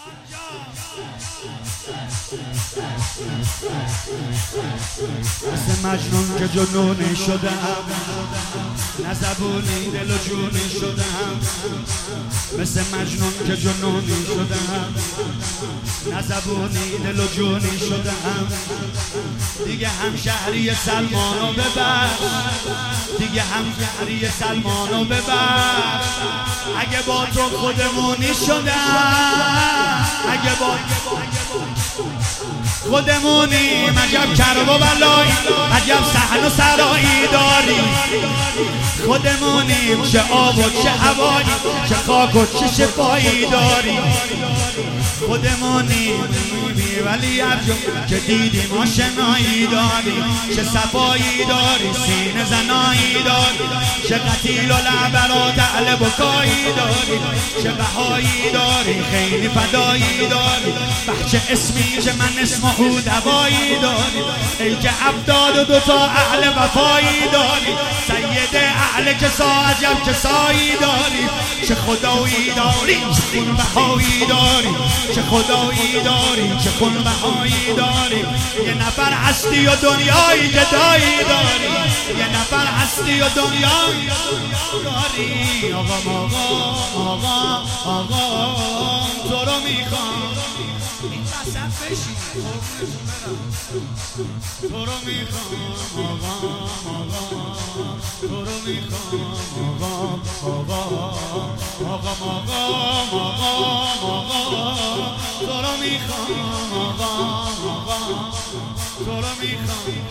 مثل مجنون که جنونی شدم، نه زبونی دل و جونی شدم. مثل مجنون که جنونی شدم، نه زبونی دل و جونی شدم. دیگه همشهری سلمانو ببر، دیگه همشهری سلمانو ببر. اگه با تو خودمونی شدم، اگه با خودمونیم. عجب کرب و بلایی، عجب صحن و سرایی داری. خودمونیم، چه آب و چه هوایی، چه خاک و چه شفایی داری. خودمونیم ولی ارجو که دیدیم آشنایی داری. چه صفایی داری، سینه زنایی داری. چه قتیل و لعبرات اهل بکایی داری. چه بهایی داری، خیلی فدایی داری. بچه اسمی که من اسم او دوایی داری. ای که عبداد و دوتا اهل وفایی داری. سید اهل کسا عجب کسایی داری. چه خدایی داری، چه خون بهایی داری. چه خدایی داری، چه خون بهایی داری. یه نفر هستی و دنیای جدایی داری. یه نفر هستی و دنیای داری. آقا آقا آقا تو رو میخوام این وسط بشین، تو رو میخوام آقا آقا تو رو میخوام آقا آقا آقا آقا آقا تو رو میخوام آقا آقا تو رو میخوام.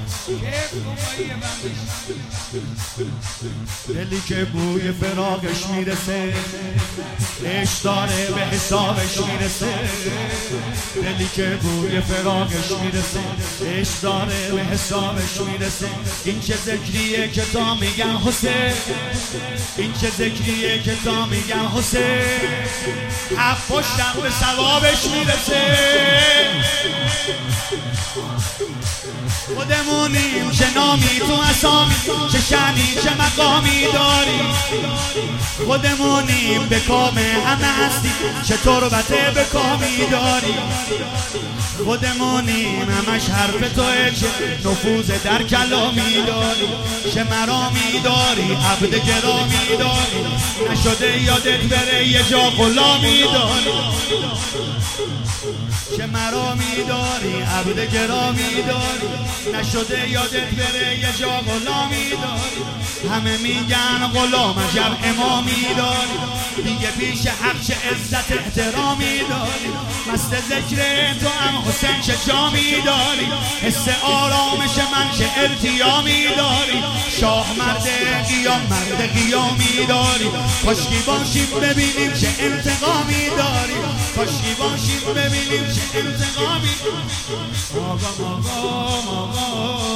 دلی که بوی فراقش میرسه، عشق داره به حسابش میرسه. دلی که بوی فراقش میرسه، عشق داره به حسابش میرسه. این چه ذکریه که تا میگن حسین، این چه ذکریه که تا میگن حسین. حق پشتم به ثوابش میرسه. خودمونیم، چه نامی تو اسامی، چه شأنی چه مقامی داری. خودمونیم، به کام همه هستی، چه تربته به کامی داری. خودمونیم، همش حرف توه، چه نفوذ در کلامی داری. چه مرامی داری، عبد گرامی داری. نشده یادت بره یه جا غلامی داری. چه مرامی داری، عبد گرامی داری. نشده یادت بره یه جا غلامی داری. همه میگن غلام عجب امامی داری. دیگه پیش حق چه عزت احترامی داری. مست ذکر تو هم حسین چه جامی داری. حس آرامش من چه التیامی داری. شاه مرد قیام مرد قیامی داری. کاشکی باشیم ببینیم چه انتقامی داری. کاشکی باشیم ببینیم چه انتقامی. آقا آقا آقا